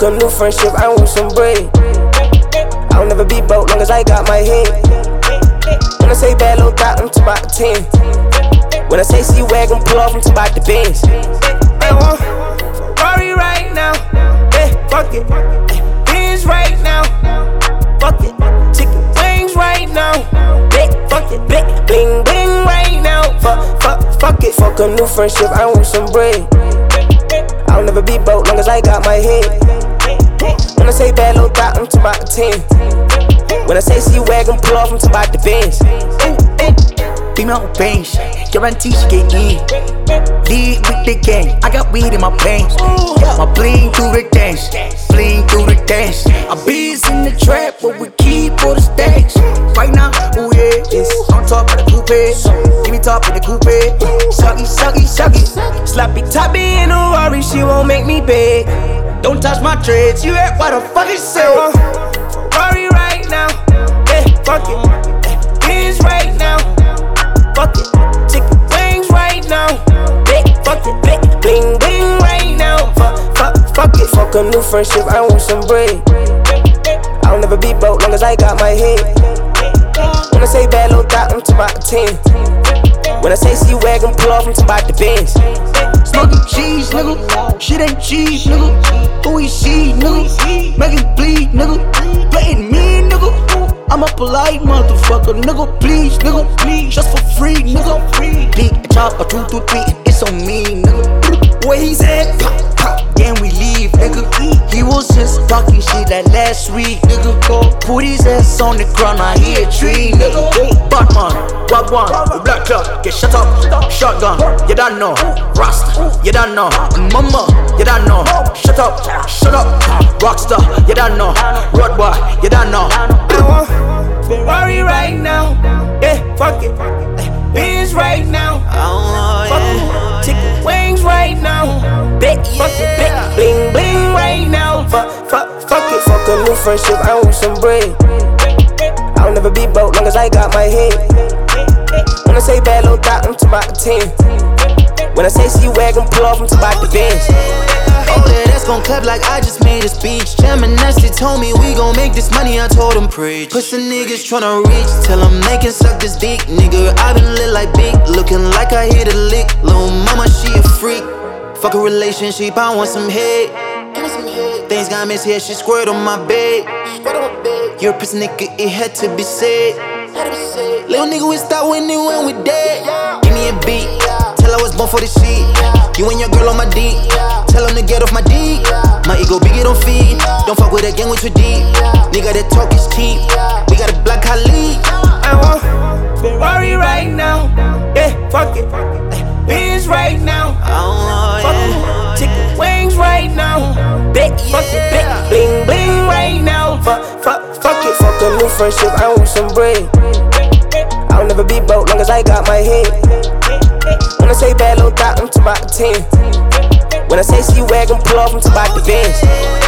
Fuck a new friendship, I want some bread. I'll never be broke long as I got my head. When I say bad little thought, I'm talking about 10. When I say C-Wagon, pull off, I'm talking about the Benz. I want Ferrari right now, yeah, fuck it. Benz right now, fuck it. Chicken wings right now, big, fuck it. Big, bling, bling right now, fuck it. Fuck a new friendship, I want some bread. I'll never be broke long as I got my head. When I say bad little thought, I'm talking about 10. When I say C-Wagon, pull off, I'm talking about the Benz. Female range, guarantee she get in. Lead with the gang, I got weed in my veins. My bling through the dance, bling through the dance. I bees in the trap, but we keep all the stacks. Right now, ooh yeah, it's on top of the coupe. Give me top of the coupe. Sucky, sucky, sucky. Sloppy toppy in a Rari, she won't make me beg. Don't touch my dreads, you heard what the fuck it said. Rari right now, yeah, fuck it. Benz right now, fuck it. Chicken wings right now, big, fuck it. Big, bling, bling right now, fuck it. Fuck a new friendship, I want some bread. I'll never be broke long as I got my head. When I say bad little thought, I'm talking about 10. When I say C-Wagon, pull off, I'm talking about the Benz. Smoking cheese, nigga. Shit ain't cheese, nigga. Who is she, nigga? Make it bleed, nigga. Playing me, nigga. I'm a polite motherfucker, nigga. Please, nigga. Please, just for free, nigga. Big chopper, 2 to 3, it's on me, nigga. Where he's at, pop, pop, then we leave, nigga. He was just talking shit like last week, nigga. Put his ass on the ground, I hear a tree, nigga. Batman, Wagwan, Black Club, get shut up. Shotgun, you don't know. Rasta, you don't know. Mama, you don't know. Shut up, shut up. Rockstar, you don't know. Road boy, you don't know. I want Ferrari right now, yeah, fuck it. Benz right now, fuck it. Chicken wings right now, big, fuck it. Big, bling, bling right now, fuck it. Fuck a new friendship, I want some bread. I'll never be broke long as I got my head. When I say bad little thought, I'm talking about 10. When I say C-Wagon, pull off, I'm talking about the Benz. Oh yeah, that's gon' clap like I just made a speech. Chairman Nasty told me we gon' make this money, I told him preach. Pussy niggas tryna reach, tell them they can suck this dick, nigga. I been lit like big, looking like I hit a lick. Lil' mama, she a freak. Fuck a relationship, I want some head. Things got missed here, she squirt on my bed. You're a pussy nigga, it had to be said. Little nigga, we start winning when we dead. Give me a beat, tell I was born for this shit. You and your girl on my D, tell them to get off my D. My ego big, it don't feed. Don't fuck with a gang, we too deep. Nigga, that talk is cheap. We got a black Khalid. I want Ferrari right now, yeah, fuck it. Benz right now, fuck it. Chicken wings right now, big, fuck it. Big, bling, bling right now, fuck it. Fuck a new friendship, I want some bread. I'll never be broke long as I got my head. When I say bad little thought, I'm talking about 10. When I say C-Wagon, pull off, I'm talking about the Benz.